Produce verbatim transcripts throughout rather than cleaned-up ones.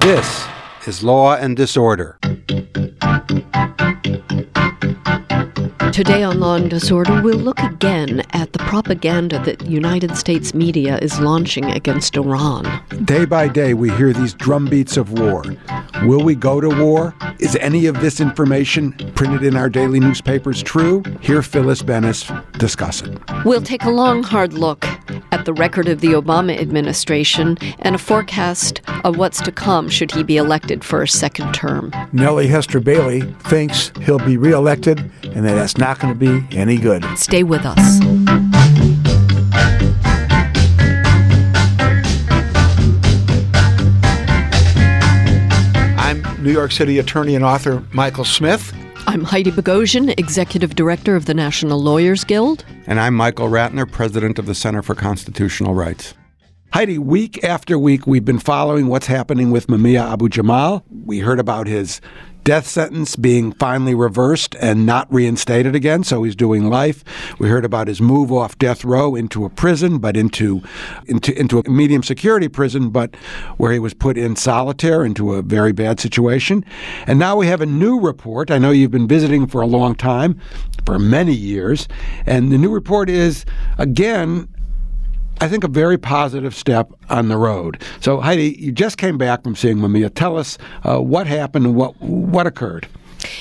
This is Law and Disorder. Today on Law and Disorder, we'll look again at the propaganda that United States media is launching against Iran. Day by day, we hear these drumbeats of war. Will we go to war? Is any of this information printed in our daily newspapers true? Hear Phyllis Bennis discuss it. We'll take a long, hard look at the record of the Obama administration and a forecast of what's to come should he be elected for a second term. Nellie Hester Bailey thinks he'll be reelected and that that's not going to be any good. Stay with us. I'm New York City attorney and author Michael Smith. I'm Heidi Bogosian, Executive Director of the National Lawyers Guild. And I'm Michael Ratner, President of the Center for Constitutional Rights. Heidi, week after week, we've been following what's happening with Mumia Abu-Jamal. We heard about his death sentence being finally reversed and not reinstated again, so he's doing life. We heard about his move off death row into a prison, but into into into a medium security prison, but where he was put in solitary into a very bad situation. And now we have a new report. I know you've been visiting for a long time, for many years, and the new report is, again, I think a very positive step on the road. So, Heidi, you just came back from seeing Mumia. Tell us uh, what happened and what what occurred.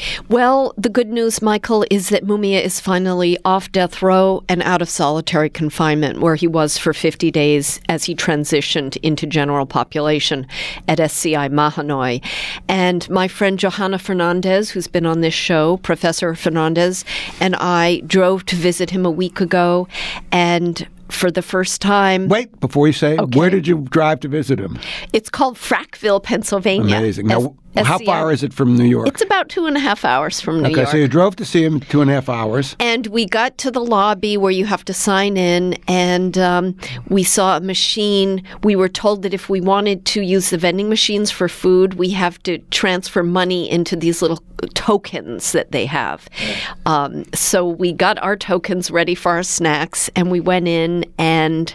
Well, the good news, Michael, is that Mumia is finally off death row and out of solitary confinement, where he was for fifty days as he transitioned into general population at S C I Mahanoy. And my friend Johanna Fernandez, who's been on this show, Professor Fernandez, and I drove to visit him a week ago, and for the first time... Wait, before you say, okay. Where did you drive to visit him? It's called Frackville, Pennsylvania. Amazing. Now, S- how far is it from New York? It's about two and a half hours from New okay, York. so you drove to see him two and a half hours. And we got to the lobby where you have to sign in, and um, we saw a machine. We were told that if we wanted to use the vending machines for food, we have to transfer money into these little tokens that they have. Um, so we got our tokens ready for our snacks, and we went in, and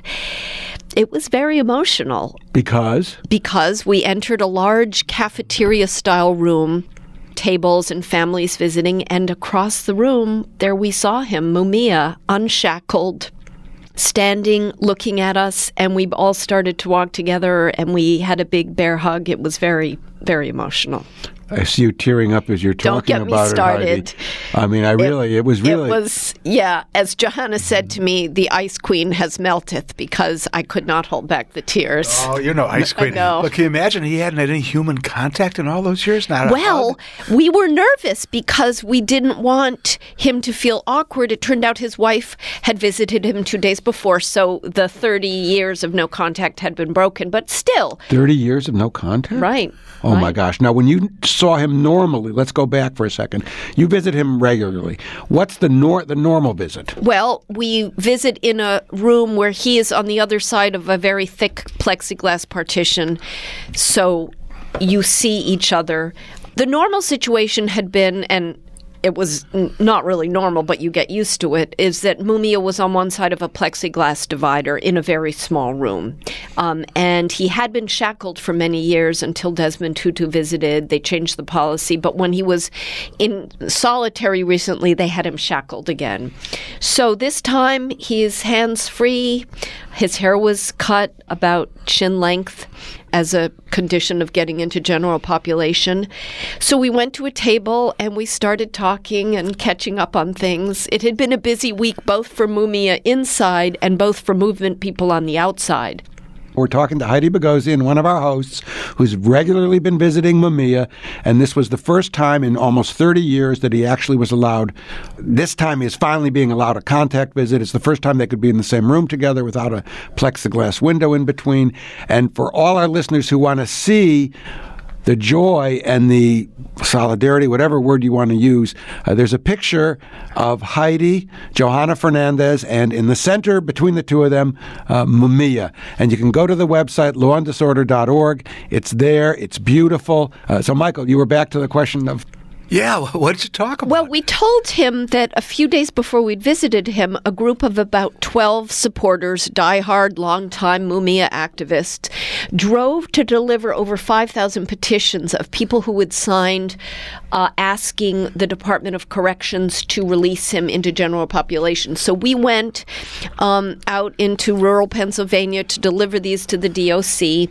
it was very emotional. Because? Because we entered a large cafeteria-style room, tables and families visiting, and across the room, there we saw him, Mumia, unshackled, standing, looking at us, and we all started to walk together, and we had a big bear hug. It was very, very emotional. I see you tearing up as you're talking Don't get about me started. it, Heidi. I mean, I really, it, it was really... It was, yeah, as Johanna said to me, the ice queen has melted because I could not hold back the tears. Oh, you're no ice queen. No. Look, can you imagine he hadn't had any human contact in all those years? Not well, we were nervous because we didn't want him to feel awkward. It turned out his wife had visited him two days before, so the thirty years of no contact had been broken, but still. thirty years of no contact? Right. Oh, right. my gosh. Now, when you saw him normally, let's go back for a second. You visit him regularly. What's the nor- the normal visit? Well, we visit in a room where he is on the other side of a very thick plexiglass partition, so you see each other. The normal situation had been, and it was n- not really normal, but you get used to it, is that Mumia was on one side of a plexiglass divider in a very small room. Um, and he had been shackled for many years until Desmond Tutu visited. They changed the policy. But when he was in solitary recently, they had him shackled again. So this time, he is hands-free. His hair was cut about chin length as a condition of getting into general population. So we went to a table and we started talking and catching up on things. It had been a busy week both for Mumia inside and both for movement people on the outside. We're talking to Heidi Bogosian, one of our hosts, who's regularly been visiting Mumia, and this was the first time in almost thirty years that he actually was allowed. This time he is finally being allowed a contact visit. It's the first time they could be in the same room together without a plexiglass window in between. And for all our listeners who want to see the joy and the solidarity, whatever word you want to use. Uh, there's a picture of Heidi, Johanna Fernandez, and in the center between the two of them, uh, Mumia. And you can go to the website, law and disorder dot org. It's there. It's beautiful. Uh, so, Michael, you were back to the question of Yeah, what did you talk about? Well, we told him that a few days before we'd visited him, a group of about twelve supporters, diehard, longtime Mumia activists, drove to deliver over five thousand petitions of people who had signed uh, asking the Department of Corrections to release him into general population. So we went um, out into rural Pennsylvania to deliver these to the D O C,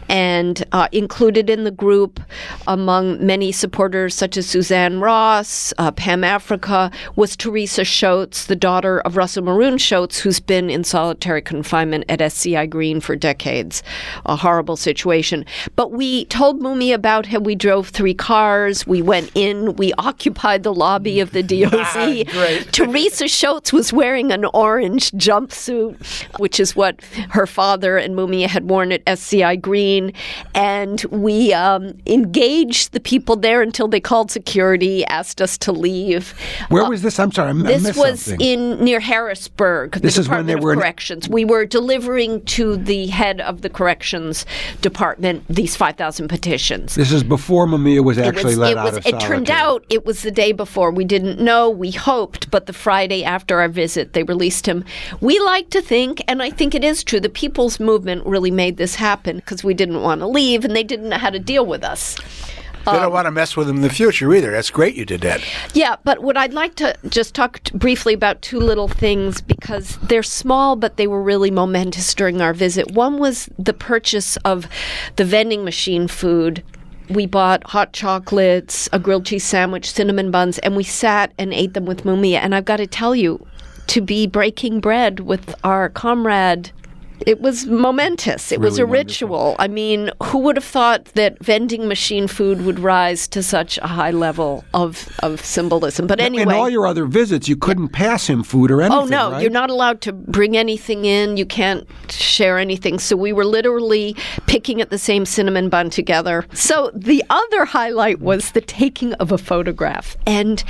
and uh, included in the group, among many supporters such as Suzanne Ross, uh, Pam Africa, was Teresa Schultz, the daughter of Russell Maroon Schultz, who's been in solitary confinement at S C I Green for decades. A horrible situation. But we told Mumia about him. We drove three cars. We went in. We occupied the lobby of the D O C. Teresa Schultz was wearing an orange jumpsuit, which is what her father and Mumia had worn at S C I Green. And we um, engaged the people there until they called security, asked us to leave. Where Uh, was this? I'm sorry, I This missed was something. in near Harrisburg, the This is when Department they of were in- Corrections. We were delivering to the head of the Corrections Department these five thousand petitions. This is before Mumia was It actually was, let it out was, of it turned solitary. out it was the day before. We didn't know. We hoped, but the Friday after our visit, they released him. We like to think, and I think it is true, the People's Movement really made this happen because we didn't want to leave and they didn't know how to deal with us. They don't want to mess with him in the future either. That's great you did that. Yeah, but what I'd like to just talk t- briefly about two little things because they're small, but they were really momentous during our visit. One was the purchase of the vending machine food. We bought hot chocolates, a grilled cheese sandwich, cinnamon buns, and we sat and ate them with Mumia. And I've got to tell you, to be breaking bread with our comrade, it was momentous. It was Really a wonderful. ritual. I mean, who would have thought that vending machine food would rise to such a high level of, of symbolism? But anyway. In all your other visits, you couldn't pass him food or anything, Oh, no, right? you're not allowed to bring anything in. You can't share anything. So we were literally picking at the same cinnamon bun together. So the other highlight was the taking of a photograph. And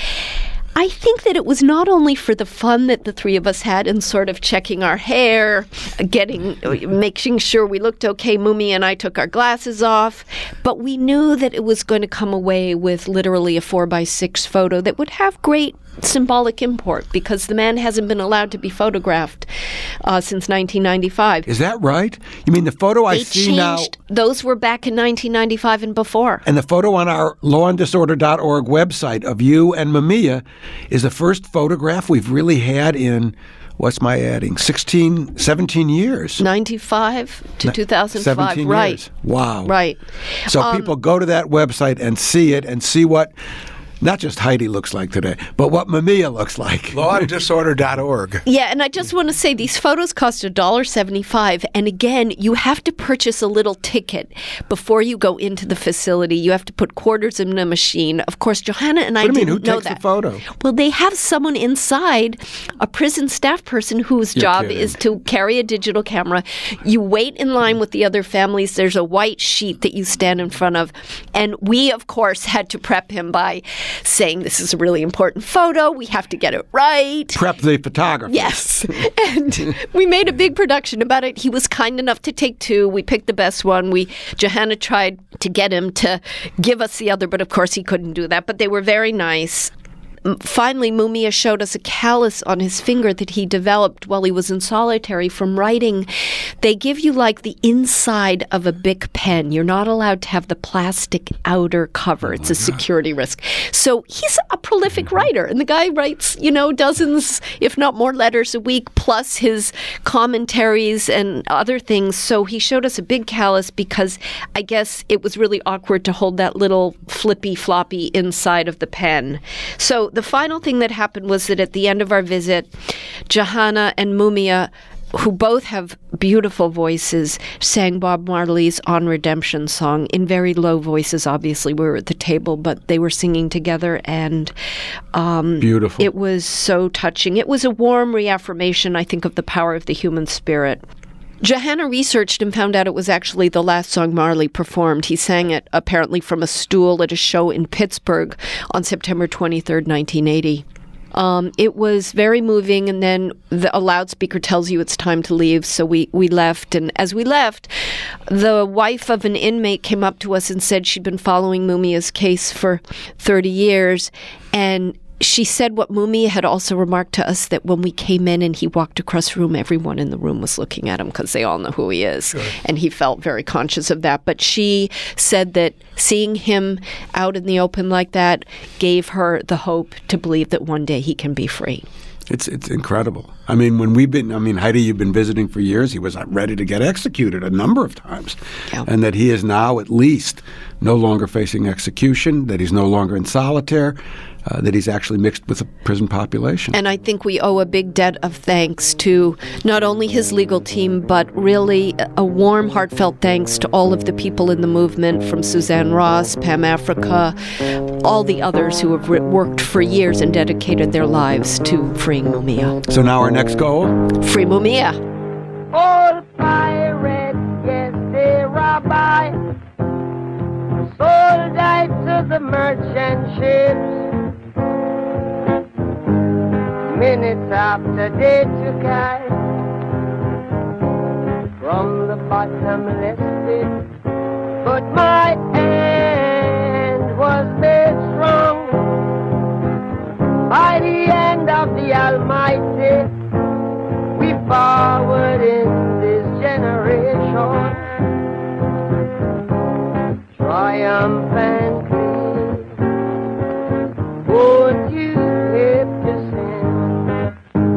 I think that it was not only for the fun that the three of us had in sort of checking our hair, getting, making sure we looked okay. Mumia and I took our glasses off, but we knew that it was going to come away with literally a four by six photo that would have great symbolic import because the man hasn't been allowed to be photographed uh, since nineteen ninety-five. Is that right? You mean the photo I They see changed. now, Those were back in nineteen ninety-five and before. and the photo on our law and disorder dot org website of you and Mumia is the first photograph we've really had in, what's my adding, sixteen, seventeen years. ninety-five to two thousand five, seventeen right? years. Wow. Right. So Um, people go to that website and see it and see what not just Heidi looks like today, but what Mumia looks like. law and disorder dot org. Yeah, and I just want to say these photos cost one dollar seventy-five, and again, you have to purchase a little ticket before you go into the facility. You have to put quarters in a machine. Of course, Johanna and I What do you didn't mean? Who know takes that. the photo? Well, they have someone inside, a prison staff person whose You're job kidding. is to carry a digital camera. You wait in line with the other families. There's a white sheet that you stand in front of, and we, of course, had to prep him by saying, "This is a really important photo. We have to get it right." Prep the photographer. Yes. And we made a big production about it. He was kind enough to take two. We picked the best one. We Johanna tried to get him to give us the other, but of course he couldn't do that. But they were very nice. M- Finally, Mumia showed us a callus on his finger that he developed while he was in solitary from writing. They give you like the inside of a Bic pen. You're not allowed to have the plastic outer cover. It's a security risk. So he's a prolific writer, and the guy writes, you know, dozens, if not more, letters a week, plus his commentaries and other things. So he showed us a big callus because I guess it was really awkward to hold that little flippy floppy inside of the pen. So the final thing that happened was that at the end of our visit, Johanna and Mumia, who both have beautiful voices, sang Bob Marley's On Redemption song in very low voices. Obviously, we were at the table, but they were singing together, and um, Beautiful. it was so touching. It was a warm reaffirmation, I think, of the power of the human spirit. Johanna researched and found out it was actually the last song Marley performed. He sang it apparently from a stool at a show in Pittsburgh on September twenty-third, nineteen eighty. Um, it was very moving, and then the, a loudspeaker tells you it's time to leave, so we, we left. And as we left, the wife of an inmate came up to us and said she'd been following Mumia's case for thirty years, and she said what Mumia had also remarked to us, that when we came in and he walked across the room, everyone in the room was looking at him because they all know who he is. Sure. And he felt very conscious of that. But she said that seeing him out in the open like that gave her the hope to believe that one day he can be free. It's it's incredible. I mean, when we've been, I mean, Heidi, you've been visiting for years. He was ready to get executed a number of times. Yeah. And that he is now at least no longer facing execution, that he's no longer in solitaire, uh, that he's actually mixed with the prison population. And I think we owe a big debt of thanks to not only his legal team, but really a warm, heartfelt thanks to all of the people in the movement, from Suzanne Ross, Pam Africa, all the others who have worked for years and dedicated their lives to freeing Mumia. So now our next goal? Free Mumia. All pirates, yes, they rabbi, sold out to the merchant ships. Minutes after they took I from the bottomless pit, but my hand was made strong by the hand of the Almighty. We forward in this generation, triumphantly. Won't you live to sing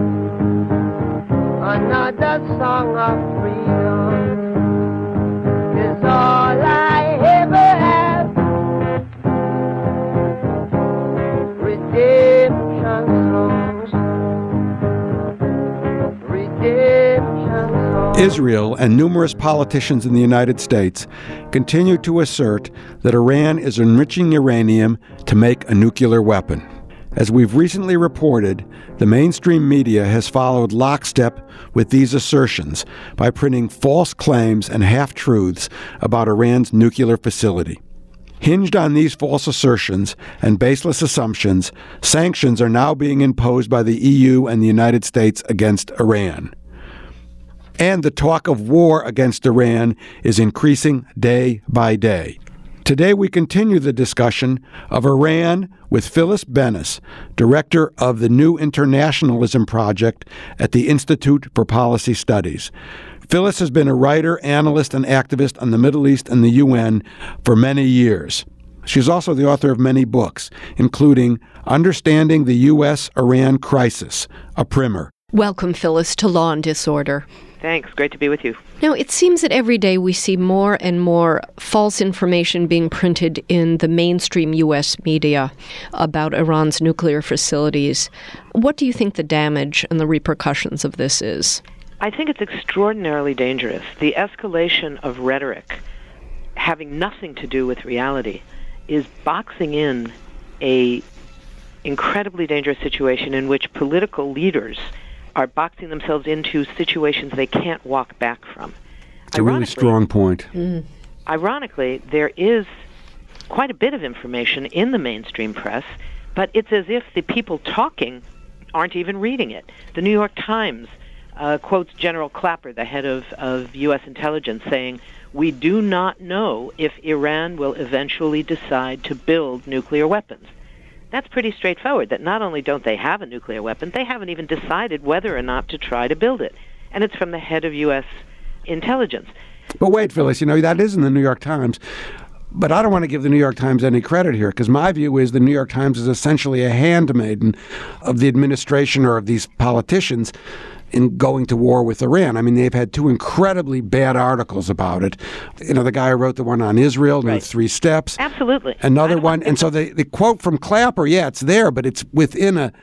another song of freedom? Is all I ever have. Redemption songs. Redemption songs. Israel and numerous politicians in the United States continue to assert that Iran is enriching uranium to make a nuclear weapon. As we've recently reported, the mainstream media has followed lockstep with these assertions by printing false claims and half-truths about Iran's nuclear facility. Hinged on these false assertions and baseless assumptions, sanctions are now being imposed by the E U and the United States against Iran. And the talk of war against Iran is increasing day by day. Today we continue the discussion of Iran with Phyllis Bennis, director of the New Internationalism Project at the Institute for Policy Studies. Phyllis has been a writer, analyst, and activist on the Middle East and the U N for many years. She's also the author of many books, including Understanding the U S Iran Crisis, a primer. Welcome, Phyllis, to Law and Disorder. Thanks. Great to be with you. Now, it seems that every day we see more and more false information being printed in the mainstream U S media about Iran's nuclear facilities. What do you think the damage and the repercussions of this is? I think it's extraordinarily dangerous. The escalation of rhetoric, having nothing to do with reality, is boxing in a incredibly dangerous situation in which political leaders are boxing themselves into situations they can't walk back from. It's a really strong point. Mm. Ironically, there is quite a bit of information in the mainstream press, but it's as if the people talking aren't even reading it. The New York Times uh, quotes General Clapper, the head of, of U S intelligence, saying, "We do not know if Iran will eventually decide to build nuclear weapons." That's pretty straightforward, that not only don't they have a nuclear weapon, they haven't even decided whether or not to try to build it. And it's from the head of U S intelligence. But wait, Phyllis, you know, that is in the New York Times. But I don't want to give the New York Times any credit here, because my view is the New York Times is essentially a handmaiden of the administration or of these politicians in going to war with Iran. I mean, they've had two incredibly bad articles about it. You know, the guy who wrote the one on Israel, right. the three steps. Absolutely. Another one. And so the, the quote from Clapper, yeah, it's there, but it's within a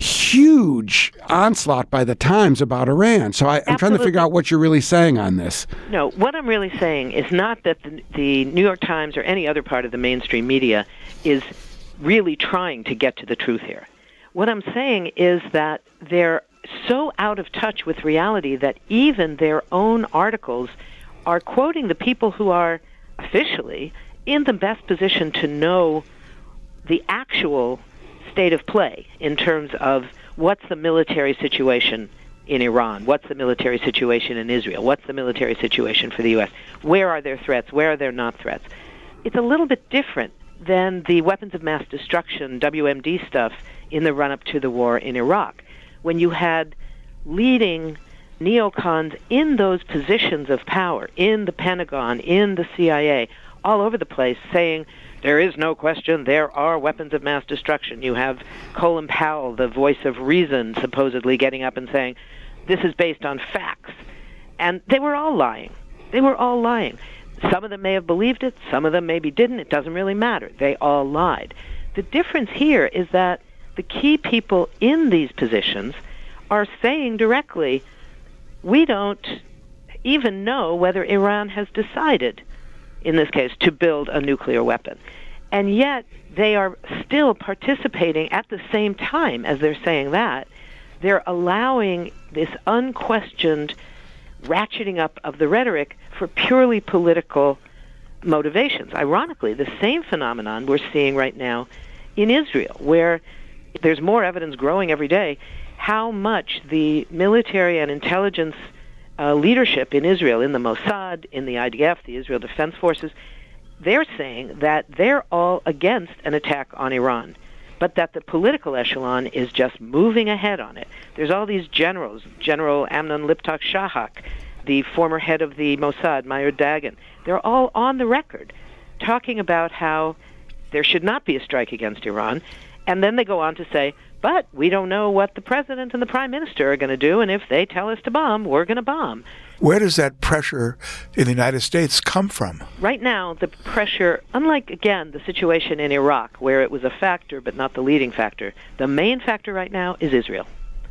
huge onslaught by the Times about Iran. So I, I'm Absolutely. trying to figure out what you're really saying on this. No, what I'm really saying is not that the, the New York Times or any other part of the mainstream media is really trying to get to the truth here. What I'm saying is that they're so out of touch with reality that even their own articles are quoting the people who are officially in the best position to know the actual state of play in terms of what's the military situation in Iran, what's the military situation in Israel, what's the military situation for the U S, where are there threats, where are there not threats. It's a little bit different than the weapons of mass destruction, W M D stuff, in the run-up to the war in Iraq, when you had leading neocons in those positions of power, in the Pentagon, in the C I A, all over the place, saying, there is no question, there are weapons of mass destruction. You have Colin Powell, the voice of reason, supposedly getting up and saying, this is based on facts. And they were all lying. They were all lying. Some of them may have believed it, some of them maybe didn't. It doesn't really matter. They all lied. The difference here is that the key people in these positions are saying directly, we don't even know whether Iran has decided, in this case, to build a nuclear weapon. And yet they are still participating at the same time as they're saying that. They're allowing this unquestioned ratcheting up of the rhetoric for purely political motivations. Ironically, the same phenomenon we're seeing right now in Israel, where there's more evidence growing every day how much the military and intelligence uh, leadership in Israel, in the Mossad, in the I D F, the Israel Defense Forces, they're saying that they're all against an attack on Iran, but that the political echelon is just moving ahead on it. There's all these generals, General Amnon Liptak-Shahak, the former head of the Mossad, Meir Dagan. They're all on the record talking about how there should not be a strike against Iran, and then they go on to say, but we don't know what the president and the prime minister are going to do, and if they tell us to bomb, we're going to bomb. Where does that pressure in the United States come from? Right now, the pressure, unlike, again, the situation in Iraq, where it was a factor but not the leading factor, the main factor right now is Israel.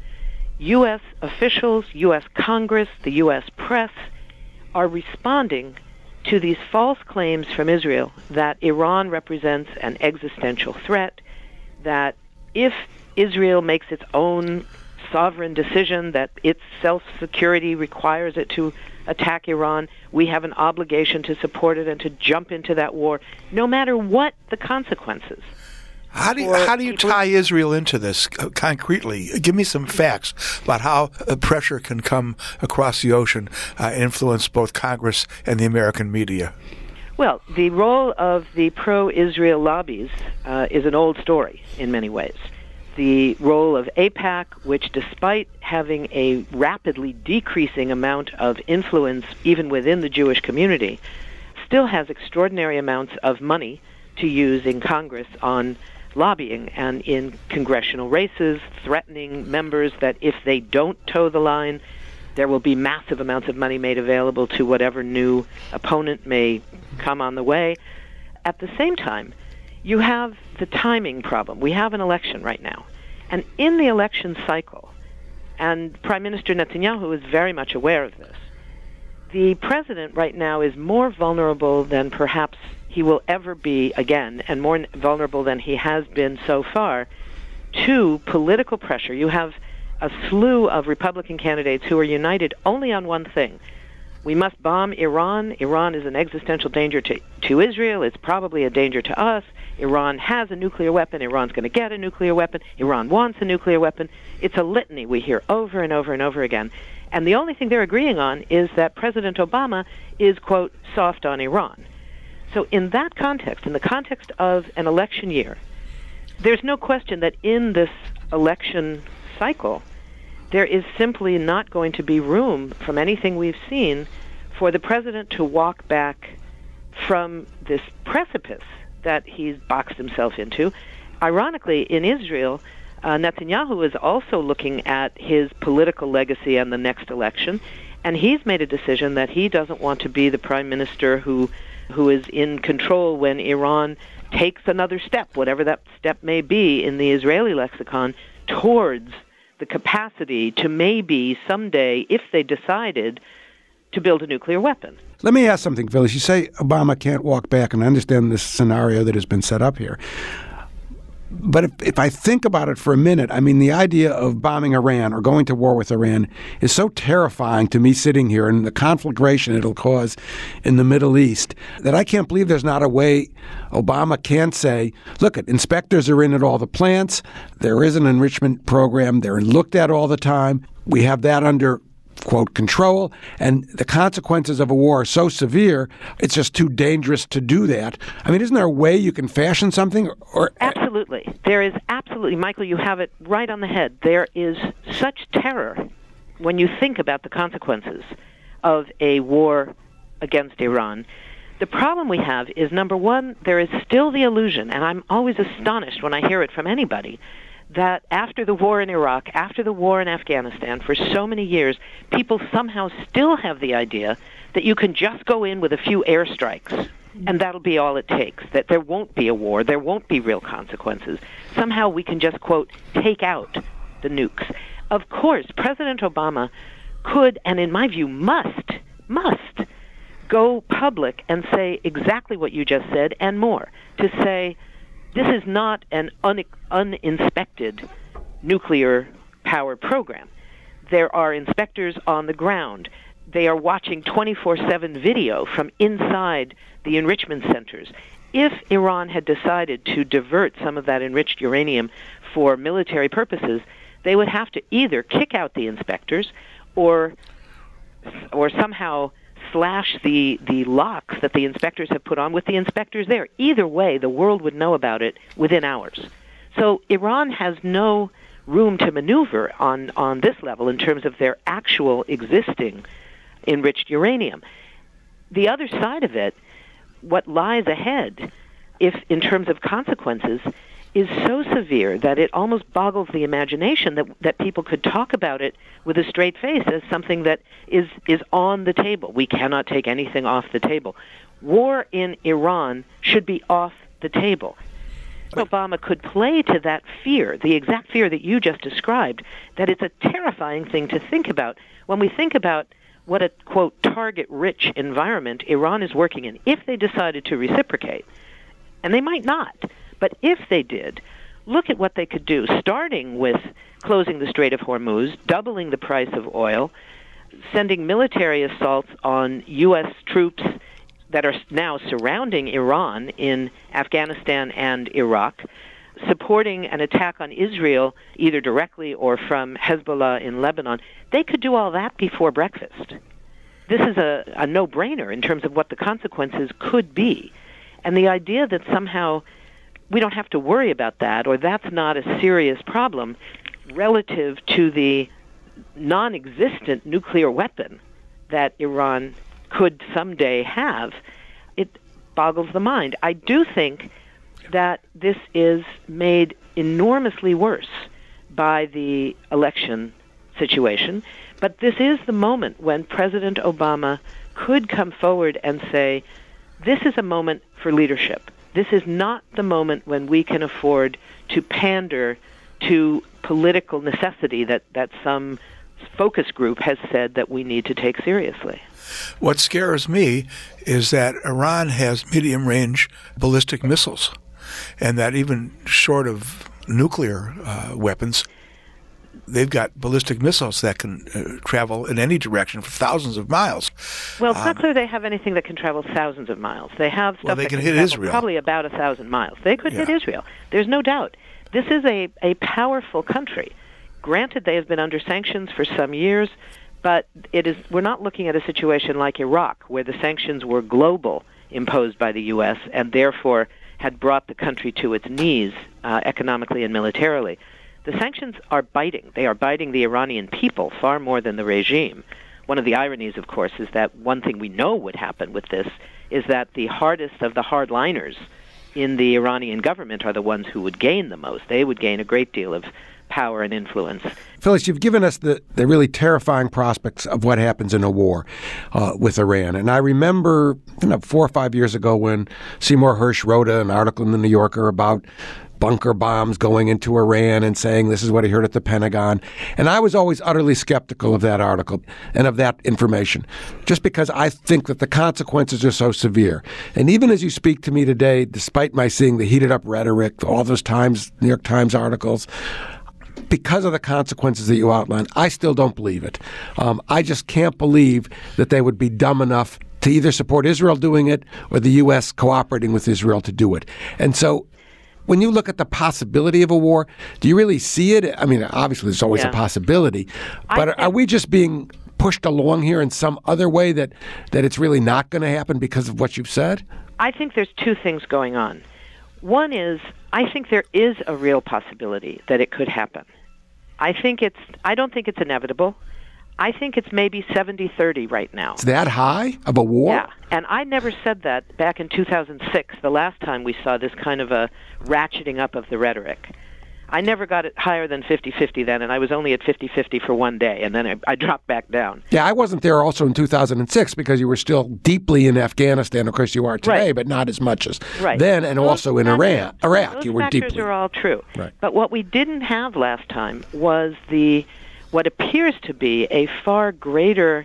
U S officials, U S Congress, the U S press are responding to these false claims from Israel that Iran represents an existential threat, that if Israel makes its own sovereign decision, that its self-security requires it to attack Iran, we have an obligation to support it and to jump into that war, no matter what the consequences. How do you, how do you tie Israel into this uh, concretely? Give me some facts about how uh, pressure can come across the ocean uh, and influence both Congress and the American media. Well, the role of the pro-Israel lobbies uh, is an old story in many ways. The role of AIPAC, which despite having a rapidly decreasing amount of influence even within the Jewish community, still has extraordinary amounts of money to use in Congress on lobbying and in congressional races, threatening members that if they don't toe the line, there will be massive amounts of money made available to whatever new opponent may come on the way. At the same time, you have the timing problem. We have an election right now. And in the election cycle, and Prime Minister Netanyahu is very much aware of this, the president right now is more vulnerable than perhaps he will ever be again, and more vulnerable than he has been so far, to political pressure. You have a slew of Republican candidates who are united only on one thing. We must bomb Iran. Iran is an existential danger to, to Israel. It's probably a danger to us. Iran has a nuclear weapon. Iran's going to get a nuclear weapon. Iran wants a nuclear weapon. It's a litany we hear over and over and over again. And the only thing they're agreeing on is that President Obama is, quote, soft on Iran. So in that context, in the context of an election year, there's no question that in this election cycle, there is simply not going to be room from anything we've seen for the president to walk back from this precipice that he's boxed himself into. Ironically, in Israel, uh, Netanyahu is also looking at his political legacy and the next election, and he's made a decision that he doesn't want to be the prime minister who who is in control when Iran takes another step, whatever that step may be in the Israeli lexicon, towards the capacity to maybe someday, if they decided, to build a nuclear weapon. Let me ask something, Phyllis. You say Obama can't walk back, and I understand this scenario that has been set up here. But if, if I think about it for a minute, I mean, the idea of bombing Iran or going to war with Iran is so terrifying to me sitting here and the conflagration it'll cause in the Middle East that I can't believe there's not a way Obama can say, look, inspectors are in at all the plants. There is an enrichment program. They're looked at all the time. We have that under quote, control, and the consequences of a war are so severe, it's just too dangerous to do that. I mean, isn't there a way you can fashion something? Or Absolutely. There is absolutely, Michael, you have it right on the head. There is such terror when you think about the consequences of a war against Iran. The problem we have is, number one, there is still the illusion, and I'm always astonished when I hear it from anybody, that after the war in Iraq, after the war in Afghanistan, for so many years, people somehow still have the idea that you can just go in with a few airstrikes and that'll be all it takes, that there won't be a war, there won't be real consequences. Somehow we can just, quote, take out the nukes. Of course, President Obama could, and in my view must, must, go public and say exactly what you just said and more, to say, this is not an un- uninspected nuclear power program. There are inspectors on the ground. They are watching twenty-four seven video from inside the enrichment centers. If Iran had decided to divert some of that enriched uranium for military purposes, they would have to either kick out the inspectors or or somehow slash the, the locks that the inspectors have put on with the inspectors there. Either way, the world would know about it within hours. So Iran has no room to maneuver on, on this level in terms of their actual existing enriched uranium. The other side of it, what lies ahead, if in terms of consequences, is so severe that it almost boggles the imagination that that people could talk about it with a straight face as something that is, is on the table. We cannot take anything off the table. War in Iran should be off the table. Obama could play to that fear, the exact fear that you just described, that it's a terrifying thing to think about. When we think about what a, quote, target-rich environment Iran is working in, if they decided to reciprocate, and they might not, but if they did, look at what they could do, starting with closing the Strait of Hormuz, doubling the price of oil, sending military assaults on U S troops that are now surrounding Iran in Afghanistan and Iraq, supporting an attack on Israel either directly or from Hezbollah in Lebanon. They could do all that before breakfast. This is a, a no-brainer in terms of what the consequences could be. And the idea that somehow we don't have to worry about that, or that's not a serious problem relative to the non-existent nuclear weapon that Iran could someday have, it boggles the mind. I do think that this is made enormously worse by the election situation, but this is the moment when President Obama could come forward and say, this is a moment for leadership. This is not the moment when we can afford to pander to political necessity that, that some focus group has said that we need to take seriously. What scares me is that Iran has medium-range ballistic missiles, and that even short of nuclear uh, weapons, they've got ballistic missiles that can uh, travel in any direction for thousands of miles. Well, it's um, not clear they have anything that can travel thousands of miles. They have stuff well, they that can, can hit travel Israel. Probably about a thousand miles. They could Yeah. hit Israel. There's no doubt. This is a, a powerful country. Granted, they have been under sanctions for some years, but it is we're not looking at a situation like Iraq, where the sanctions were global, imposed by the U S, and therefore had brought the country to its knees uh, economically and militarily. The sanctions are biting. They are biting the Iranian people far more than the regime. One of the ironies, of course, is that one thing we know would happen with this is that the hardest of the hardliners in the Iranian government are the ones who would gain the most. They would gain a great deal of power and influence. Phyllis, you've given us the, the really terrifying prospects of what happens in a war uh, with Iran. And I remember you know, four or five years ago when Seymour Hersh wrote an article in the New Yorker about bunker bombs going into Iran and saying this is what he heard at the Pentagon. And I was always utterly skeptical of that article and of that information, just because I think that the consequences are so severe. And even as you speak to me today, despite my seeing the heated up rhetoric, all those Times, New York Times articles, because of the consequences that you outlined, I still don't believe it. Um, I just can't believe that they would be dumb enough to either support Israel doing it or the U S cooperating with Israel to do it. And so when you look at the possibility of a war, do you really see it? I mean, obviously there's always yeah. a possibility, but think- are we just being pushed along here in some other way that, that it's really not going to happen because of what you've said? I think there's two things going on. One is, I think there is a real possibility that it could happen. I think it's, I don't think it's inevitable. I think it's maybe seventy thirty right now. It's that high of a war? Yeah, and I never said that back in two thousand six, the last time we saw this kind of a ratcheting up of the rhetoric. I never got it higher than fifty-fifty then, and I was only at fifty-fifty for one day, and then I, I dropped back down. Yeah, I wasn't there also in two thousand six because you were still deeply in Afghanistan, of course you are today, right. but not as much as right. then, and those also in factors, Iran, Iraq. Those You were factors deeply. are all true. Right. But what we didn't have last time was the what appears to be a far greater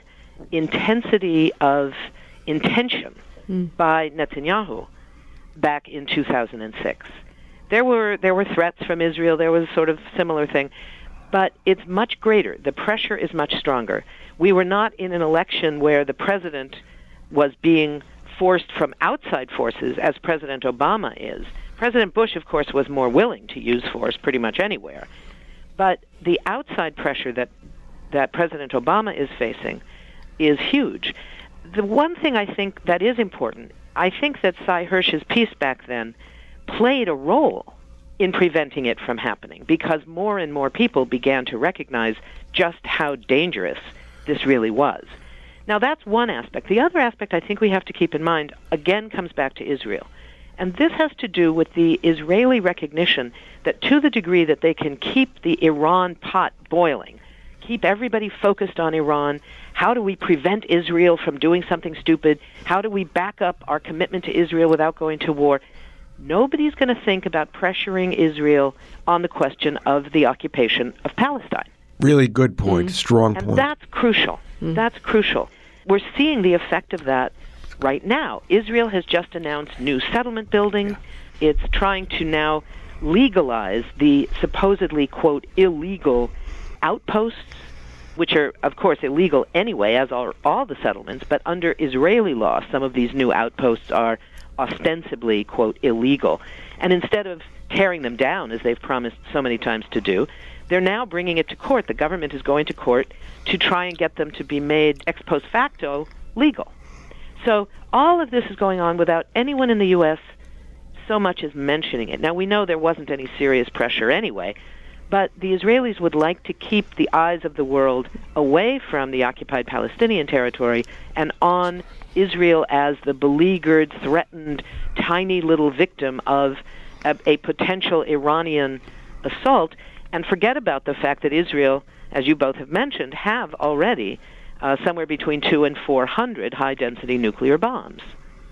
intensity of intention mm. by Netanyahu back in two thousand six. There were there were threats from Israel. There was sort of similar thing, but it's much greater. The pressure is much stronger. We were not in an election where the president was being forced from outside forces, as President Obama is. President Bush, of course, was more willing to use force pretty much anywhere. But the outside pressure that that President Obama is facing is huge. The one thing I think that is important, I think that Sy Hersh's piece back then played a role in preventing it from happening, because more and more people began to recognize just how dangerous this really was. Now, that's one aspect. The other aspect I think we have to keep in mind, again, comes back to Israel. And this has to do with the Israeli recognition that to the degree that they can keep the Iran pot boiling, keep everybody focused on Iran, how do we prevent Israel from doing something stupid, how do we back up our commitment to Israel without going to war, nobody's going to think about pressuring Israel on the question of the occupation of Palestine. Really good point, mm. strong and point. And that's crucial. Mm. That's crucial. We're seeing the effect of that right now. Israel has just announced new settlement building. It's trying to now legalize the supposedly, quote, illegal outposts, which are, of course, illegal anyway, as are all the settlements, but under Israeli law, some of these new outposts are ostensibly, quote, illegal. And instead of tearing them down, as they've promised so many times to do, they're now bringing it to court. The government is going to court to try and get them to be made ex post facto legal. So all of this is going on without anyone in the U S so much as mentioning it. Now, we know there wasn't any serious pressure anyway, but the Israelis would like to keep the eyes of the world away from the occupied Palestinian territory and on Israel as the beleaguered, threatened, tiny little victim of a, a potential Iranian assault, and forget about the fact that Israel, as you both have mentioned, have already uh, somewhere between two and four hundred high-density nuclear bombs.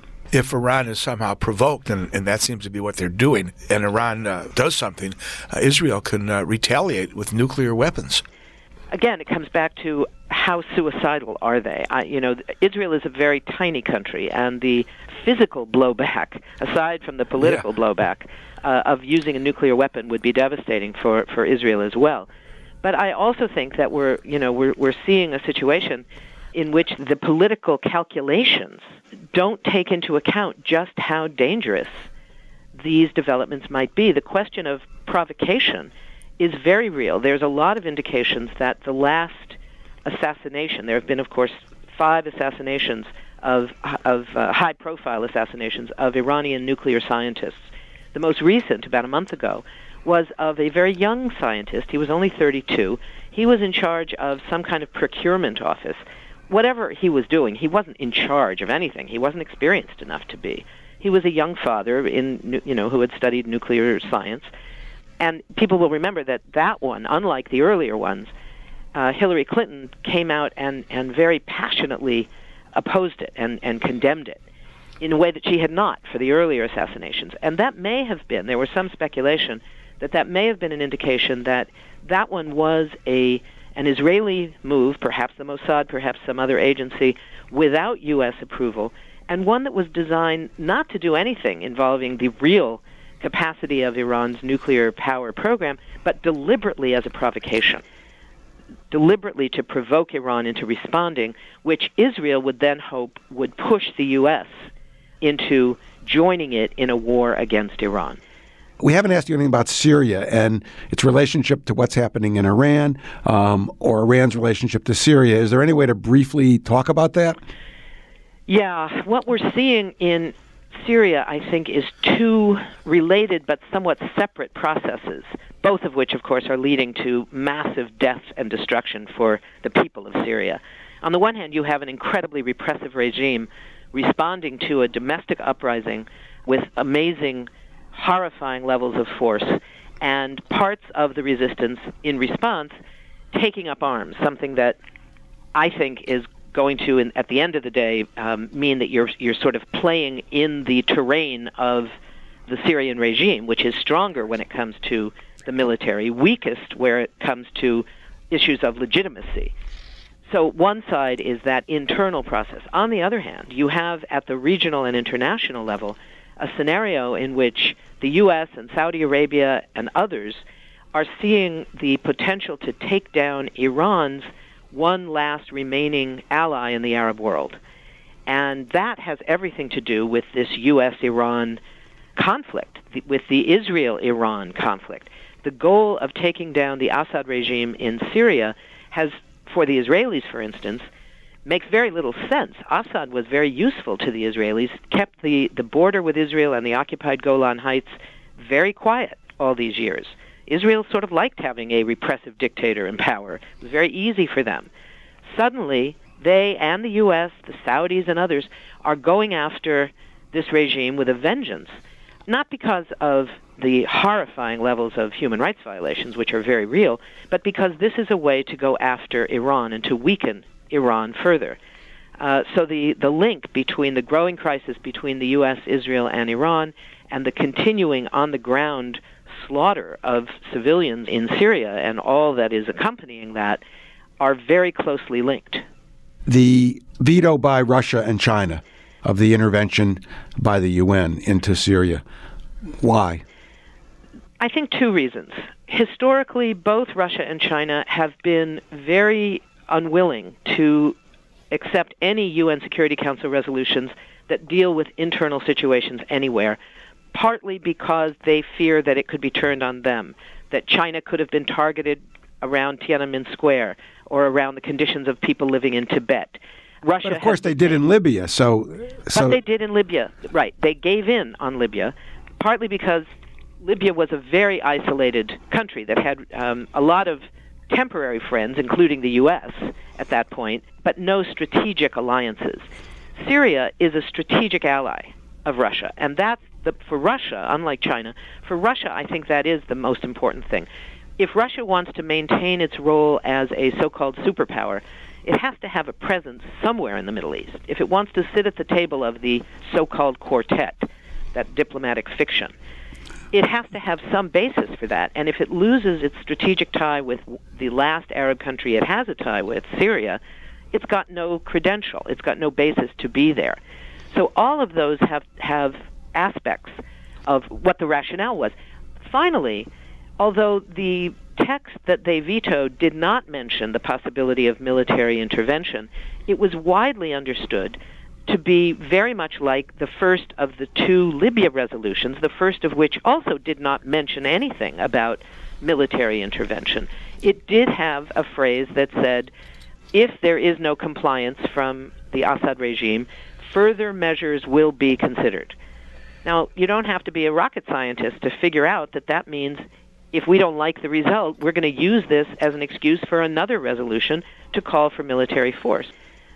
If Iran is somehow provoked, and, and that seems to be what they're doing, and Iran uh, does something, uh, Israel can uh, retaliate with nuclear weapons. Again, it comes back to how suicidal are they? I, you know, Israel is a very tiny country, and the physical blowback, aside from the political yeah. blowback, uh, of using a nuclear weapon would be devastating for, for Israel as well. But I also think that we're, you know, we're we're seeing a situation in which the political calculations don't take into account just how dangerous these developments might be. The question of provocation is very real. There's a lot of indications that the last assassination, there have been, of course, five assassinations of, of uh, high-profile assassinations of Iranian nuclear scientists. The most recent, about a month ago, was of a very young scientist. He was only thirty-two. He was in charge of some kind of procurement office. Whatever he was doing, he wasn't in charge of anything. He wasn't experienced enough to be. He was a young father in, you know, who had studied nuclear science. And people will remember that that one, unlike the earlier ones, uh, Hillary Clinton came out and, and very passionately opposed it and, and condemned it. in a way that she had not for the earlier assassinations. And that may have been, there was some speculation that that may have been an indication that that one was a an Israeli move, perhaps the Mossad, perhaps some other agency, without U S approval, and one that was designed not to do anything involving the real capacity of Iran's nuclear power program, but deliberately as a provocation, deliberately to provoke Iran into responding, which Israel would then hope would push the U S into joining it in a war against Iran. We haven't asked you anything about Syria and its relationship to what's happening in Iran, um, or Iran's relationship to Syria. Is there any way to briefly talk about that? Yeah, what we're seeing in Syria, I think, is two related but somewhat separate processes, both of which, of course, are leading to massive death and destruction for the people of Syria. On the one hand, you have an incredibly repressive regime responding to a domestic uprising with amazing, horrifying levels of force, and parts of the resistance in response taking up arms, something that I think is going to, in, at the end of the day, um, mean that you're you're sort of playing in the terrain of the Syrian regime, which is stronger when it comes to the military, weakest where it comes to issues of legitimacy. So one side is that internal process. On the other hand, you have at the regional and international level a scenario in which the U S and Saudi Arabia and others are seeing the potential to take down Iran's one last remaining ally in the Arab world. And that has everything to do with this U S Iran conflict, with the Israel-Iran conflict. The goal of taking down the Assad regime in Syria has, for the Israelis, for instance, makes very little sense. Assad was very useful to the Israelis, kept the, the border with Israel and the occupied Golan Heights very quiet all these years. Israel sort of liked having a repressive dictator in power. It was very easy for them. Suddenly, they and the U S, the Saudis and others, are going after this regime with a vengeance, not because of the horrifying levels of human rights violations, which are very real, but because this is a way to go after Iran and to weaken Iran further. Uh, so the, the link between the growing crisis between the U S, Israel, and Iran, and the continuing on-the-ground slaughter of civilians in Syria and all that is accompanying that are very closely linked. The veto by Russia and China of the intervention by the U N into Syria, why? I think two reasons. Historically, both Russia and China have been very unwilling to accept any U N Security Council resolutions that deal with internal situations anywhere, partly because they fear that it could be turned on them, that China could have been targeted around Tiananmen Square or around the conditions of people living in Tibet. Russia but of course they did in Libya, so... so But they did in Libya, right. They gave in on Libya, partly because Libya was a very isolated country that had um, a lot of temporary friends, including the U S at that point, but no strategic alliances. Syria is a strategic ally of Russia, and that's the, for Russia, unlike China, for Russia, I think that is the most important thing. If Russia wants to maintain its role as a so-called superpower, it has to have a presence somewhere in the Middle East. If it wants to sit at the table of the so-called quartet, that diplomatic fiction, it has to have some basis for that. And if it loses its strategic tie with the last Arab country it has a tie with, Syria, it's got no credential. It's got no basis to be there. So all of those have, have aspects of what the rationale was. Finally, although the text that they vetoed did not mention the possibility of military intervention, it was widely understood to be very much like the first of the two Libya resolutions, the first of which also did not mention anything about military intervention. It did have a phrase that said, if there is no compliance from the Assad regime, further measures will be considered. Now, you don't have to be a rocket scientist to figure out that that means if we don't like the result, we're going to use this as an excuse for another resolution to call for military force.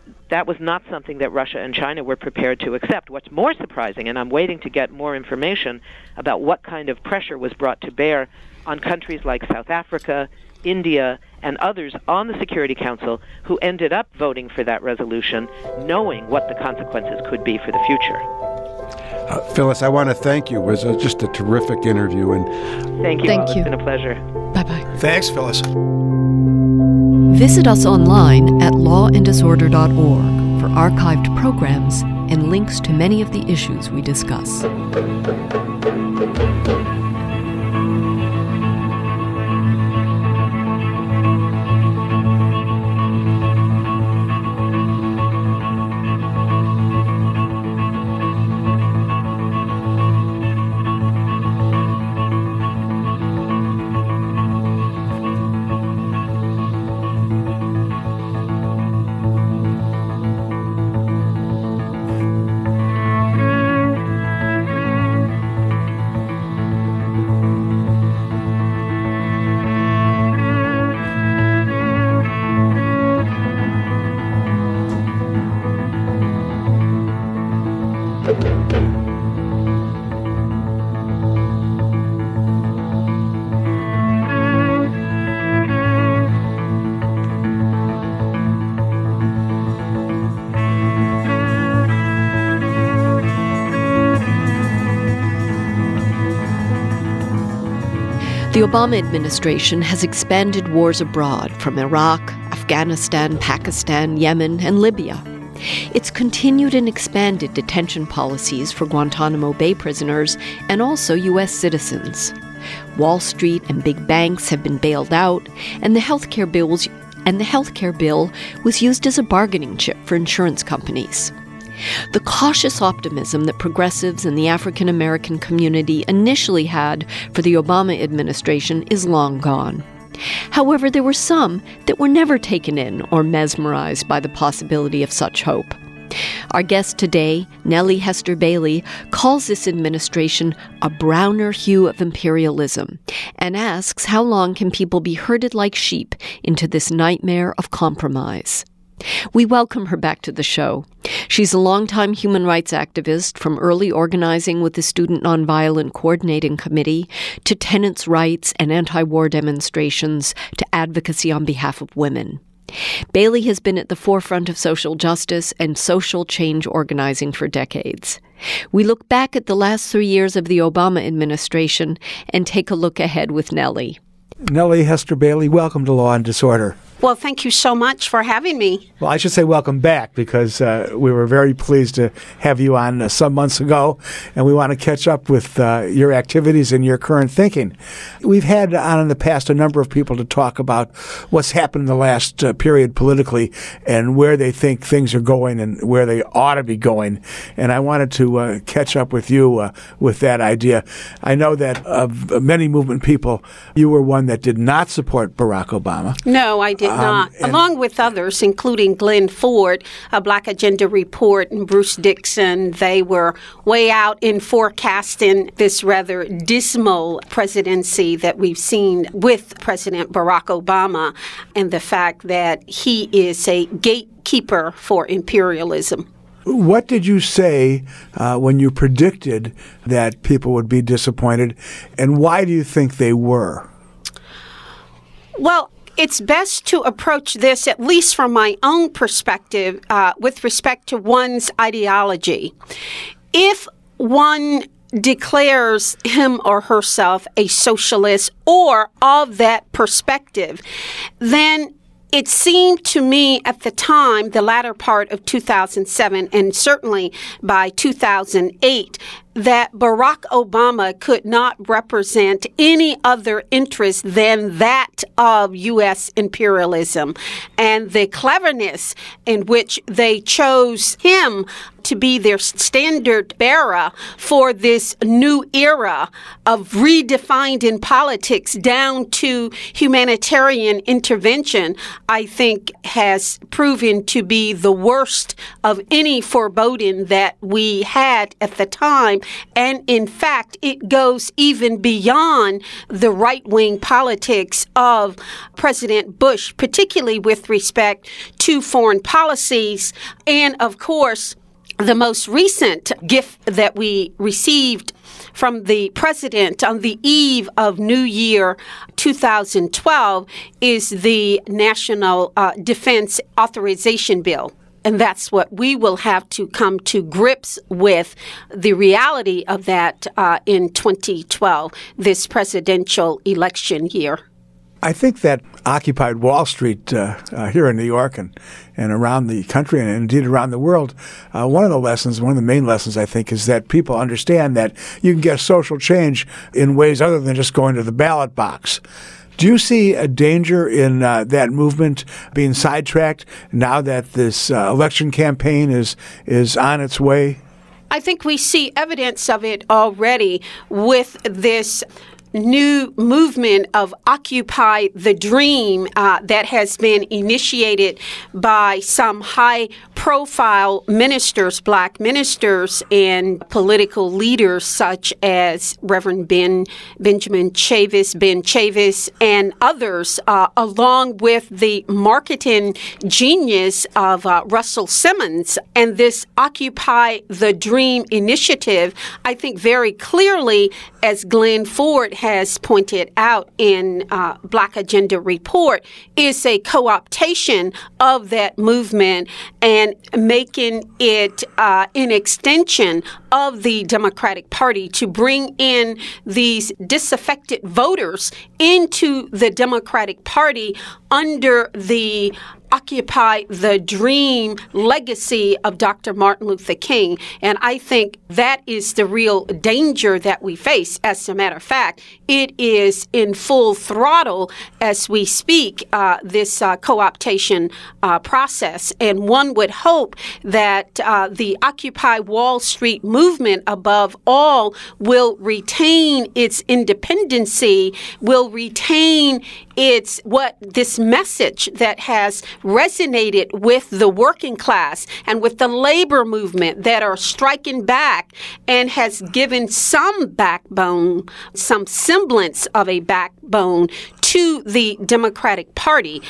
that was not something that Russia and China were prepared to accept. What's more surprising, and I'm waiting to get more information about what kind of pressure was brought to bear on countries like South Africa, India, and others on the Security Council who ended up voting for that resolution, knowing what the consequences could be for the future. Uh, Phyllis, I want to thank you. It was uh, just a terrific interview. And Thank you Thank all. you. It's been a pleasure. Bye-bye. Thanks, Phyllis. Visit us online at law and disorder dot org for archived programs and links to many of the issues we discuss. The Obama administration has expanded wars abroad from Iraq, Afghanistan, Pakistan, Yemen, and Libya. It's continued and expanded detention policies for Guantanamo Bay prisoners and also U S citizens. Wall Street and big banks have been bailed out, and the healthcare bills and the healthcare bill was used as a bargaining chip for insurance companies. The cautious optimism that progressives and the African American community initially had for the Obama administration is long gone. However, there were some that were never taken in or mesmerized by the possibility of such hope. Our guest today, Nellie Hester Bailey, calls this administration a browner hue of imperialism and asks how long can people be herded like sheep into this nightmare of compromise. We welcome her back to the show. She's a longtime human rights activist, from early organizing with the Student Nonviolent Coordinating Committee to tenants' rights and anti-war demonstrations to advocacy on behalf of women. Bailey has been at the forefront of social justice and social change organizing for decades. We look back at the last three years of the Obama administration and take a look ahead with Nellie. Nellie Hester Bailey, welcome to Law and Disorder. Well, thank you so much for having me. Well, I should say welcome back, because uh, we were very pleased to have you on uh, some months ago, and we want to catch up with uh, your activities and your current thinking. We've had on in the past a number of people to talk about what's happened in the last uh, period politically and where they think things are going and where they ought to be going. And I wanted to uh, catch up with you uh, with that idea. I know that of many movement people, you were one that did not support Barack Obama. No, I did not. Um, Along with others, including Glenn Ford, a Black Agenda Report, and Bruce Dixon, they were way out in forecasting this rather dismal presidency that we've seen with President Barack Obama and the fact that he is a gatekeeper for imperialism. What did you say uh, when you predicted that people would be disappointed, and why do you think they were? Well, it's best to approach this, at least from my own perspective, uh, with respect to one's ideology. If one declares him or herself a socialist or of that perspective, then it seemed to me at the time, the latter part of two thousand seven, and certainly by two thousand eight, that Barack Obama could not represent any other interest than that of U S imperialism. And the cleverness in which they chose him to be their standard bearer for this new era of redefined in politics down to humanitarian intervention, I think has proven to be the worst of any foreboding that we had at the time. And in fact, it goes even beyond the right-wing politics of President Bush, particularly with respect to foreign policies. And of course, the most recent gift that we received from the president on the eve of New Year two thousand twelve is the National uh, Defense Authorization Bill. And that's what we will have to come to grips with, the reality of that uh, in twenty twelve, this presidential election year. I think that occupied Wall Street uh, uh, here in New York and, and around the country and indeed around the world, uh, one of the lessons, one of the main lessons, I think, is that people understand that you can get social change in ways other than just going to the ballot box. Do you see a danger in uh, that movement being sidetracked now that this uh, election campaign is is on its way? I think we see evidence of it already with this new movement of Occupy the Dream uh, that has been initiated by some high-profile ministers, black ministers, and political leaders such as Reverend Ben Benjamin Chavis, Ben Chavis, and others, uh, along with the marketing genius of uh, Russell Simmons. And this Occupy the Dream initiative, I think very clearly, as Glenn Ford has pointed out in uh, Black Agenda Report, is a co-optation of that movement and making it uh, an extension of the Democratic Party to bring in these disaffected voters into the Democratic Party under the Occupy the Dream legacy of Doctor Martin Luther King. And I think that is the real danger that we face. As a matter of fact, it is in full throttle as we speak, uh, this uh, co-optation uh, process. And one would hope that uh, the Occupy Wall Street movement, above all, will retain its independency, will retain its what this message that has resonated with the working class and with the labor movement that are striking back and has given some backbone, some semblance of a backbone to the Democratic Party,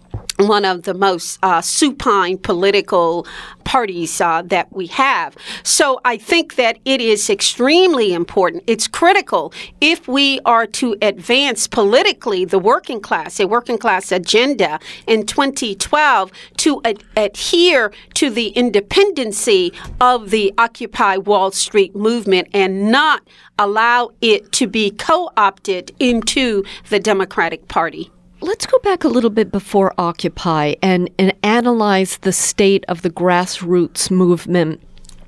one of the most uh, supine political parties uh, that we have. So I think that it is extremely important. It's critical if we are to advance politically the working class, a working class agenda in twenty twelve, to ad- adhere to the independency of the Occupy Wall Street movement and not allow it to be co-opted into the Democratic Party. Let's go back a little bit before Occupy and, and analyze the state of the grassroots movement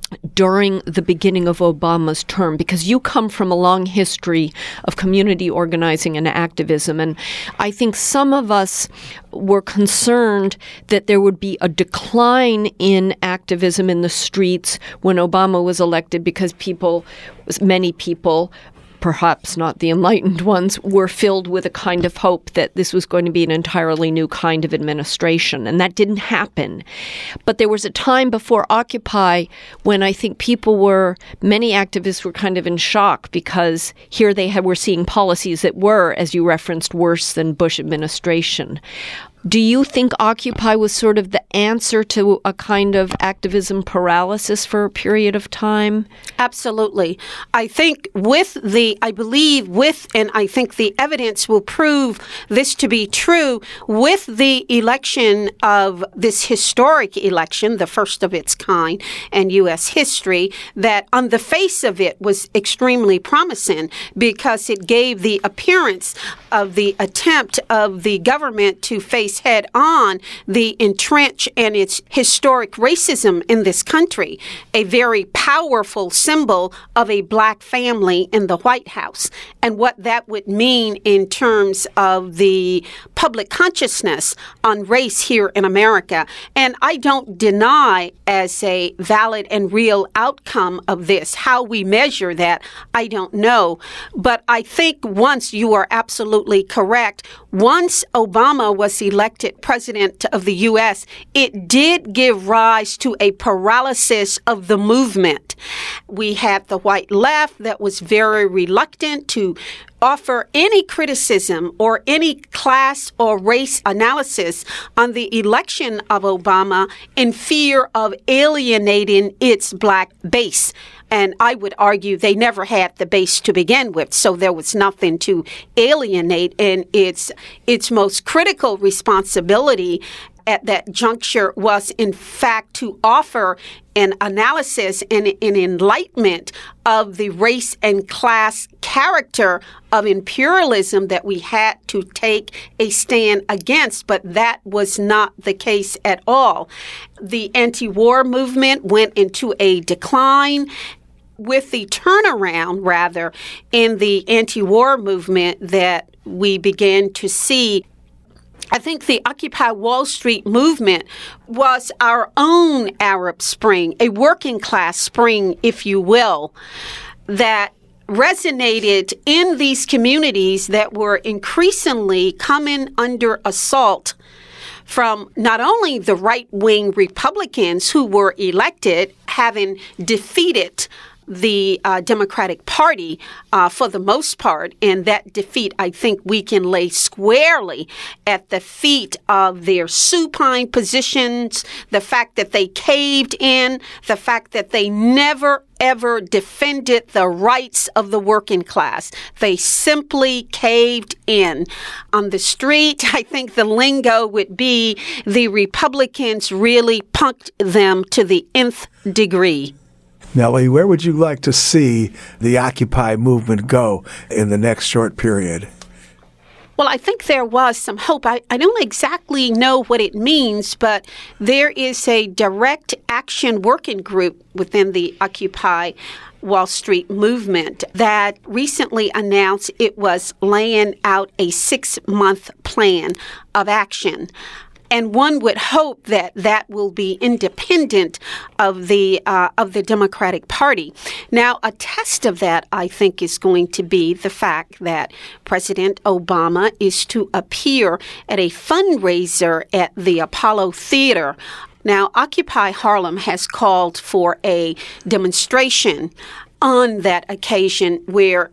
during the beginning of Obama's term, because you come from a long history of community organizing and activism. And I think some of us were concerned that there would be a decline in activism in the streets when Obama was elected because people, many people, perhaps not the enlightened ones, were filled with a kind of hope that this was going to be an entirely new kind of administration. And that didn't happen. But there was a time before Occupy when I think people were, many activists were kind of in shock because here they had, were seeing policies that were, as you referenced, worse than Bush administration. Do you think Occupy was sort of the answer to a kind of activism paralysis for a period of time? Absolutely. I think with the, I believe with, and I think the evidence will prove this to be true, with the election of this historic election, the first of its kind in U S history, that on the face of it was extremely promising because it gave the appearance of the attempt of the government to face face head on the entrenched and its historic racism in this country, a very powerful symbol of a black family in the White House, and what that would mean in terms of the public consciousness on race here in America. And I don't deny as a valid and real outcome of this. How we measure that, I don't know. But I think once you are absolutely correct, once Obama was elected president of the U S, it did give rise to a paralysis of the movement. We had the white left that was very reluctant to offer any criticism or any class or race analysis on the election of Obama in fear of alienating its black base. And I would argue they never had the base to begin with, so there was nothing to alienate. And its its most critical responsibility at that juncture was, in fact, to offer an analysis and an enlightenment of the race and class character of imperialism that we had to take a stand against, but that was not the case at all. The anti-war movement went into a decline. With the turnaround, rather, in the anti-war movement that we began to see, I think the Occupy Wall Street movement was our own Arab Spring, a working class spring, if you will, that resonated in these communities that were increasingly coming under assault from not only the right-wing Republicans who were elected, having defeated the uh, Democratic Party uh, for the most part, and that defeat I think we can lay squarely at the feet of their supine positions, the fact that they caved in, the fact that they never ever defended the rights of the working class. They simply caved in. On the street, I think the lingo would be the Republicans really punked them to the nth degree. Nellie, where would you like to see the Occupy movement go in the next short period? Well, I think there was some hope. I, I don't exactly know what it means, but there is a direct action working group within the Occupy Wall Street movement that recently announced it was laying out a six-month plan of action. And one would hope that that will be independent of the uh, of the Democratic Party. Now, a test of that, I think, is going to be the fact that President Obama is to appear at a fundraiser at the Apollo Theater. Now, Occupy Harlem has called for a demonstration on that occasion where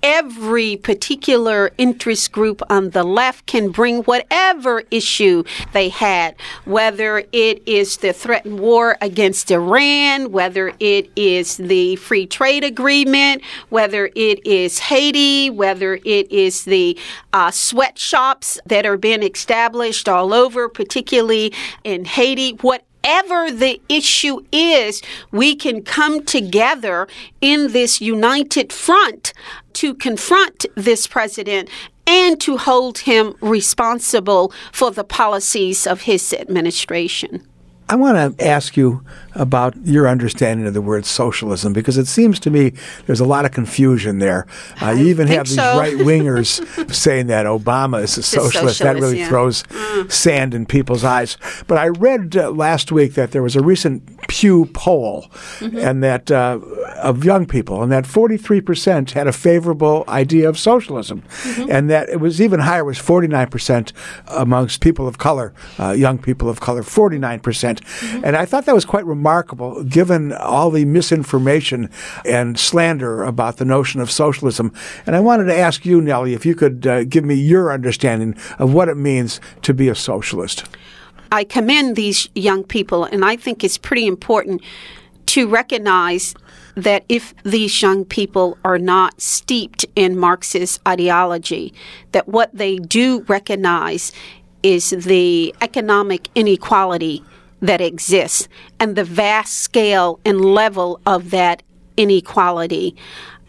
every particular interest group on the left can bring whatever issue they had, whether it is the threatened war against Iran, whether it is the free trade agreement, whether it is Haiti, whether it is the uh, sweatshops that are being established all over, particularly in Haiti. What Whatever the issue is, we can come together in this united front to confront this president and to hold him responsible for the policies of his administration. I want to ask you about your understanding of the word socialism, because it seems to me there's a lot of confusion there. Uh, you even have these so. right-wingers saying that Obama is a socialist. socialist that really yeah. throws mm. sand in people's eyes. But I read uh, last week that there was a recent Pew poll mm-hmm. and that uh, of young people, and that forty-three percent had a favorable idea of socialism, mm-hmm. and that it was even higher, was forty-nine percent amongst people of color, uh, young people of color, forty-nine percent. Mm-hmm. And I thought that was quite remarkable, given all the misinformation and slander about the notion of socialism. And I wanted to ask you, Nellie, if you could uh, give me your understanding of what it means to be a socialist. I commend these young people, and I think it's pretty important to recognize that if these young people are not steeped in Marxist ideology, that what they do recognize is the economic inequality that exists and the vast scale and level of that inequality.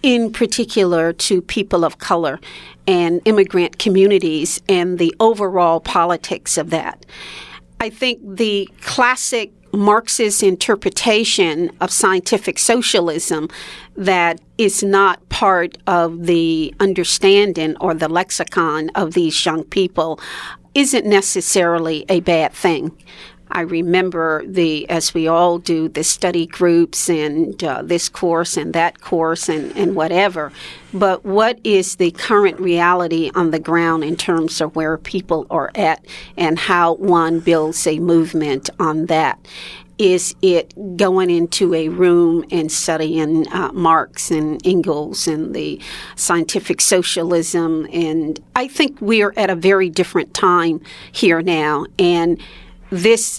in particular to people of color and immigrant communities and the overall politics of that. I think the classic Marxist interpretation of scientific socialism that is not part of the understanding or the lexicon of these young people isn't necessarily a bad thing. I remember the, as we all do, the study groups and uh, this course and that course and, and whatever. But what is the current reality on the ground in terms of where people are at and how one builds a movement on that? Is it going into a room and studying uh, Marx and Engels and the scientific socialism? And I think we're at a very different time here now. And this,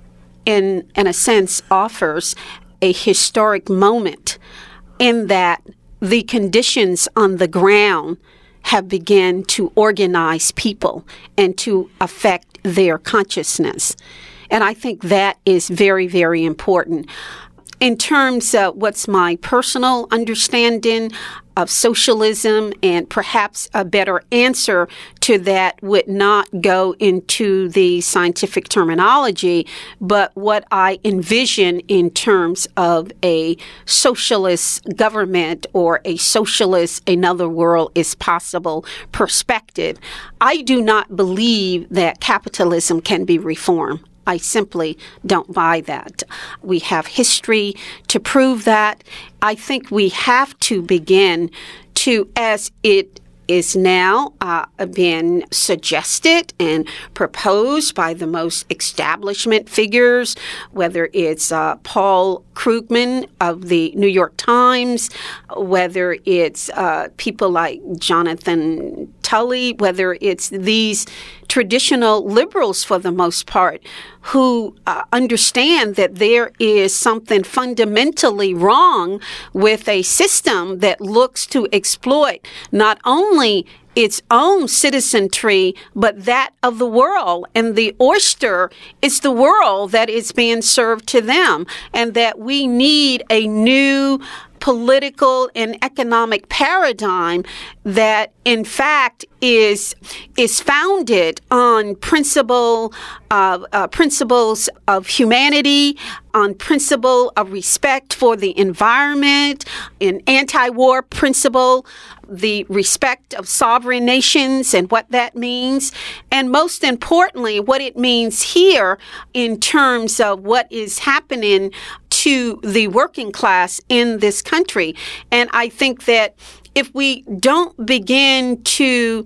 in, in a sense, offers a historic moment in that the conditions on the ground have begun to organize people and to affect their consciousness. And I think that is very, very important. In terms of what's my personal understanding of socialism, and perhaps a better answer to that would not go into the scientific terminology, but what I envision in terms of a socialist government or a socialist, another world is possible perspective. I do not believe that capitalism can be reformed. I simply don't buy that. We have history to prove that. I think we have to begin to, as it is now uh, been suggested and proposed by the most establishment figures, whether it's uh, Paul Krugman of the New York Times, whether it's uh, people like Jonathan Tully, whether it's these traditional liberals for the most part, who uh, understand that there is something fundamentally wrong with a system that looks to exploit not only its own citizenry, but that of the world. And the oyster is the world that is being served to them, and that we need a new political and economic paradigm that, in fact, is is founded on principle of uh, principles of humanity, on principle of respect for the environment, an anti-war principle, the respect of sovereign nations and what that means, and most importantly, what it means here in terms of what is happening to the working class in this country. And I think that if we don't begin to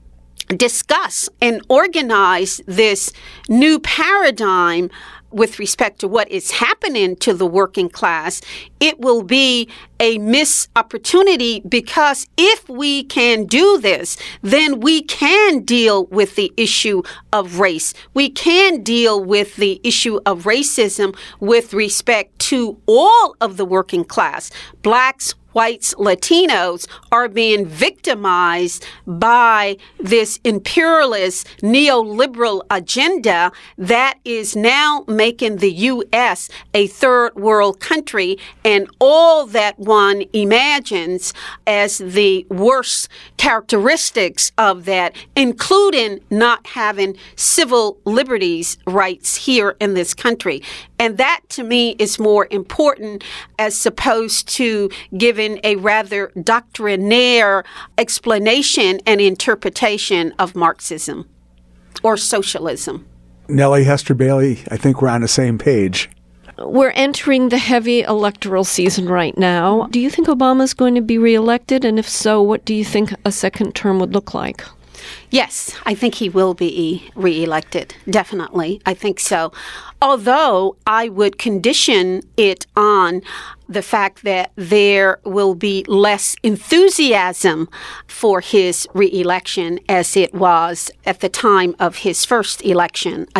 discuss and organize this new paradigm with respect to what is happening to the working class, it will be a missed opportunity, because if we can do this, then we can deal with the issue of race. We can deal with the issue of racism with respect to all of the working class. Blacks, whites, Latinos are being victimized by this imperialist neoliberal agenda that is now making the U S a third world country, and all that one imagines as the worst characteristics of that, including not having civil liberties rights here in this country. And that, to me, is more important as opposed to giving a rather doctrinaire explanation and interpretation of Marxism or socialism. Nellie Hester Bailey, I think we're on the same page. We're entering the heavy electoral season right now. Do you think Obama's going to be reelected? And if so, what do you think a second term would look like? Yes, I think he will be reelected. Definitely. I think so. Although I would condition it on the fact that there will be less enthusiasm for his reelection as it was at the time of his first election. I think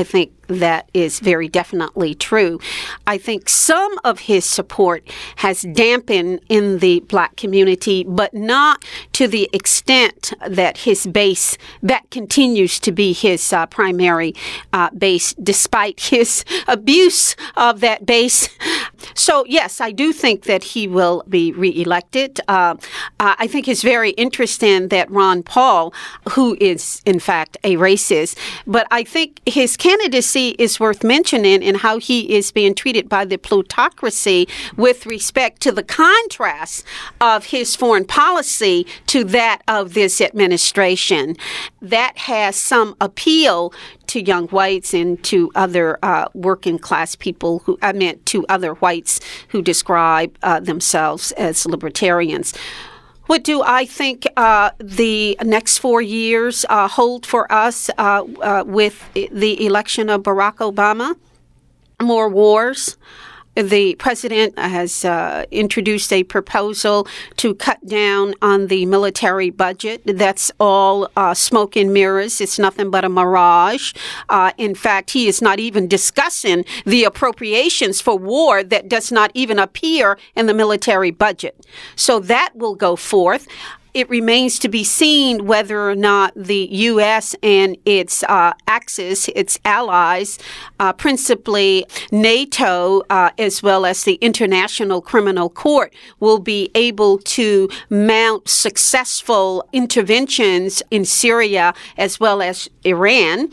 that is very definitely true. I think some of his support has dampened in the black community, but not to the extent that his base, that continues to be his uh, primary uh, base, despite his abuse of that base. So, yes, I do think that he will be reelected. Uh, uh, I think it's very interesting that Ron Paul, who is, in fact, a racist, but I think his candidacy is worth mentioning in how he is being treated by the plutocracy with respect to the contrast of his foreign policy to that of this administration. That has some appeal to young whites and to other uh, working class people who, I meant to other whites who describe uh, themselves as libertarians. What do I think uh, the next four years uh, hold for us uh, uh, with the election of Barack Obama? More wars. The president has uh, introduced a proposal to cut down on the military budget. That's all uh, smoke and mirrors. It's nothing but a mirage. Uh, in fact, he is not even discussing the appropriations for war that does not even appear in the military budget. So that will go forth. It remains to be seen whether or not the U S and its uh, axis, its allies, uh, principally NATO, uh, as well as the International Criminal Court, will be able to mount successful interventions in Syria as well as Iran.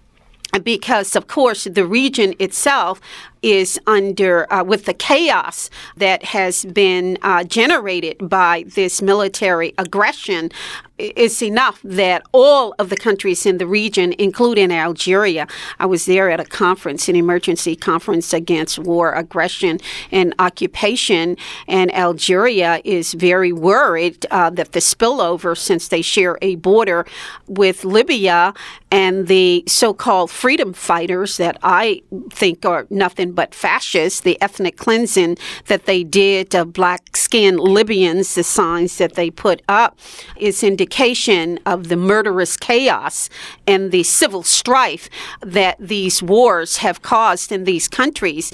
Because, of course, the region itself is under, uh, with the chaos that has been uh, generated by this military aggression, it's enough that all of the countries in the region, including Algeria, I was there at a conference, an emergency conference against war, aggression, and occupation, and Algeria is very worried uh, that the spillover, since they share a border with Libya and the so-called freedom fighters that I think are nothing but fascists, the ethnic cleansing that they did of black-skinned Libyans, the signs that they put up, is indication of the murderous chaos and the civil strife that these wars have caused in these countries.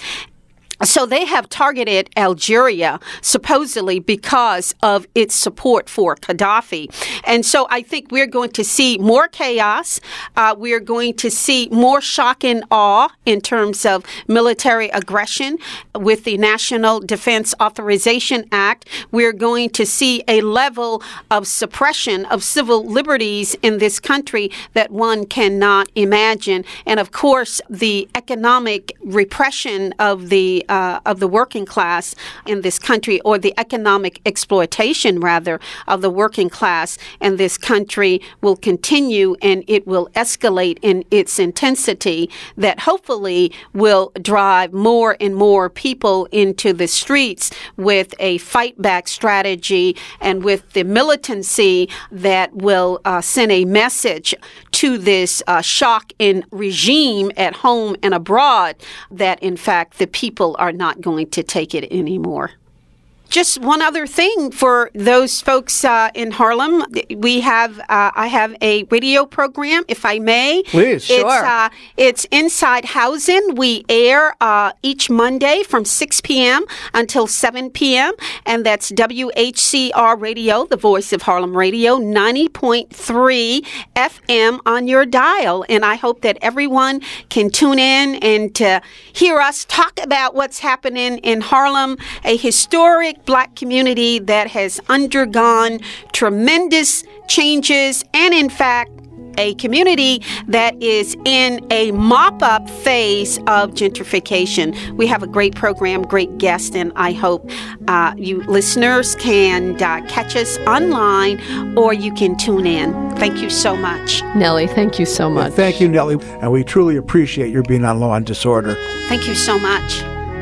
So they have targeted Algeria supposedly because of its support for Gaddafi. And so I think we're going to see more chaos. Uh, we're going to see more shock and awe in terms of military aggression with the National Defense Authorization Act. We're going to see a level of suppression of civil liberties in this country that one cannot imagine. And of course, the economic repression of the Uh, of the working class in this country, or the economic exploitation, rather, of the working class in this country will continue, and it will escalate in its intensity that hopefully will drive more and more people into the streets with a fight-back strategy and with the militancy that will uh, send a message to this uh, shock and regime at home and abroad that, in fact, the people are not going to take it anymore. Just one other thing for those folks uh, in Harlem. We have, uh, I have a radio program, if I may. Please, it's, sure. Uh, it's Inside Housing. We air uh, each Monday from six p.m. until seven p.m. And that's W H C R Radio, the voice of Harlem Radio, ninety point three F M on your dial. And I hope that everyone can tune in and to hear us talk about what's happening in Harlem, a historic Black community that has undergone tremendous changes, and in fact, a community that is in a mop-up phase of gentrification. We have a great program, great guest, and I hope uh, you listeners can uh, catch us online or you can tune in. Thank you so much. Nellie, thank you so much. Yeah, thank you, Nellie. And we truly appreciate your being on Law and Disorder. Thank you so much.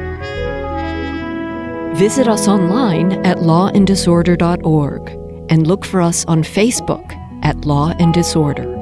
Visit us online at law and disorder dot org and look for us on Facebook at Law and Disorder.